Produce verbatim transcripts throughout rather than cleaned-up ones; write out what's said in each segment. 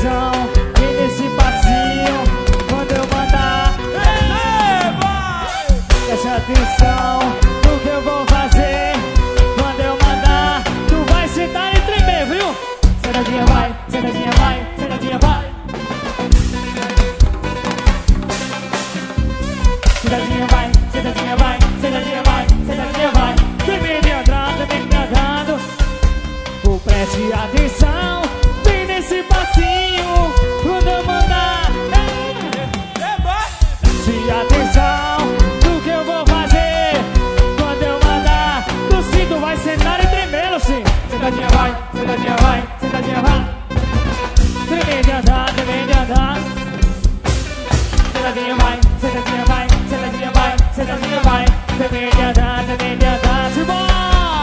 atenção, vem nesse passinho quando eu mandar. Ei, vai! Preste atenção no que eu vou fazer. Quando eu mandar, tu vai sentar e tremer, viu? Sentadinha vai, sentadinha vai, sentadinha vai. Sentadinha vai, sentadinha vai, sentadinha vai, sentadinha vai. Tremendo e andando, tremendo e andando. Oh, preste atenção, vem nesse passinho quando eu mandar. Preste atenção no que eu vou fazer. Quando eu mandar, no cinto vai sentar e tremer, sim. Sentadinha vai, sentadinha vai, sentadinha vai. Tremendo e andando, tremendo e andando. Sentadinha vai, sentadinha vai, sentadinha vai, sentadinha vai. Tremendo e andando, tremendo e andando. Simbora!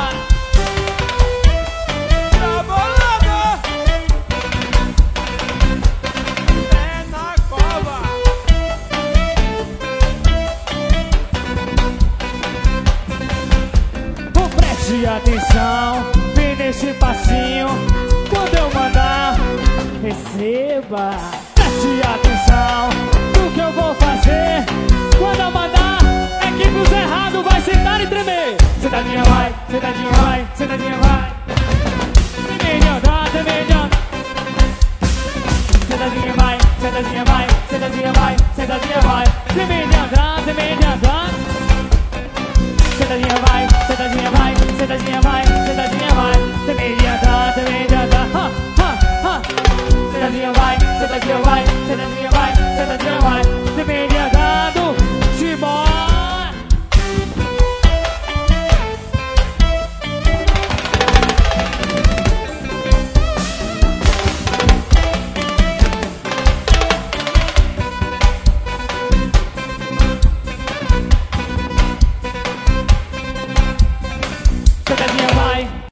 Preste atenção, vem nesse passinho. Quando eu mandar, receba. Preste atenção no que eu vou fazer. Quando eu mandar, é que pros errados vai sentar e tremer. Sentadinha vai, sentadinha vai, sentadinha vai. Tremendo e andar, tremendo e andar. Sentadinha vai, sentadinha vai, sentadinha vai, sentadinha vai. Tremendo e andar, tremendo e andar. Sentadinha vai, sentadinha vai, sentadinha vai, sentadinha vai. Tremendo e andar, tremendo e andar.